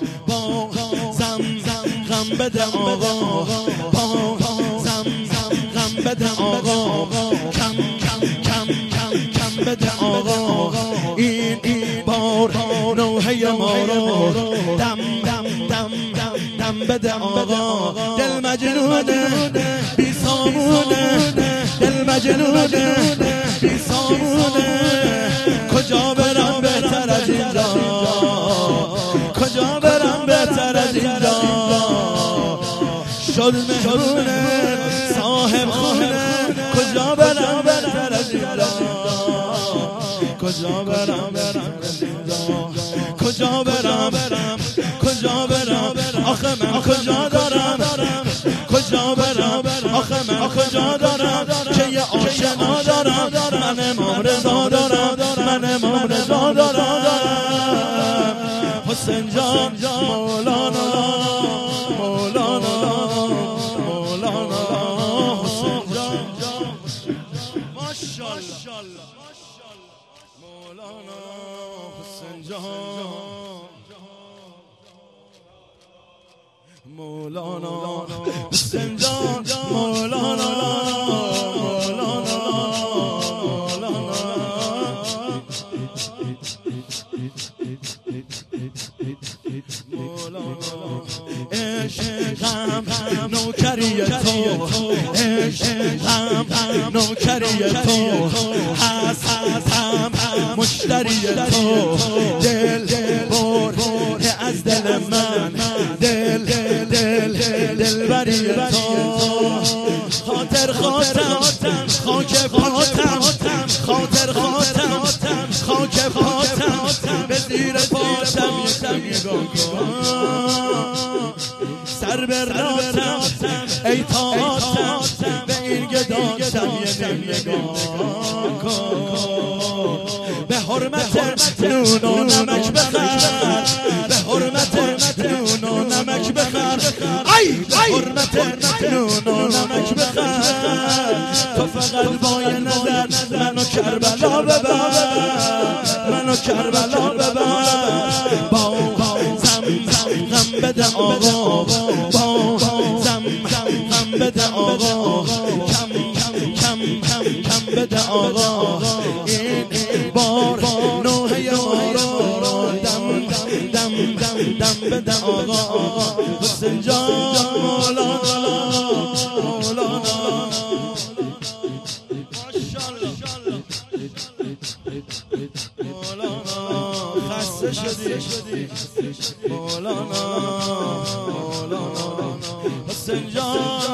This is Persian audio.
با زم غم بده آقا، با زم غم بده آقا، کم بده آقا. این بار نوحه ما رو دم بده آقا. دل مجنونه بی سامونه، دل مجنونه بی سامونه. کجا برم بهتر از اینجا، کجا برم بهتر از اینجا. شد مهرونه صاحب خونه، کجا برم بهتر از اینجا، کجا برم از اینجا، کجا برم کجا برم. آخه من کجا دارم، کجا برم. آخه من کجا دارم که یه آشنا دارم. من امام رضا دارم، من امام رضا دارم. حسین جان مولانا، مولانا، مولانا. حسین جان ماشاءالله، مولانا. حسین جان مولانا، حسین جان مولانا، مولانا، مولانا. عشقم نوکری تو، عشقم نوکری تو، هستم مشتری تو. دل بر از دل من، دل بری تو. خاطر خاطر خاک پاتم، خاطر خاطر خاک پاتم. به زیر پاتم نگاه کن، سر براتم ای تاعتم. به این گداتم یه نگاه کن. به حرمت نون و نمک بخر، به حرمت نون و نمک بخر. ای به حرمت نون و نمک بخر. تو فقط با یه نظر منو کربلا ببر، منو کربلا ببر. با زم غم بده آقا، با زم غم بده آقا، کم بده آقا. این بار نوحه ما رو دم بده آقا. حسین جان مولانا، مولانا. ماشاءالله مولانا. خسته شدی مولانا، مولانا. حسین جان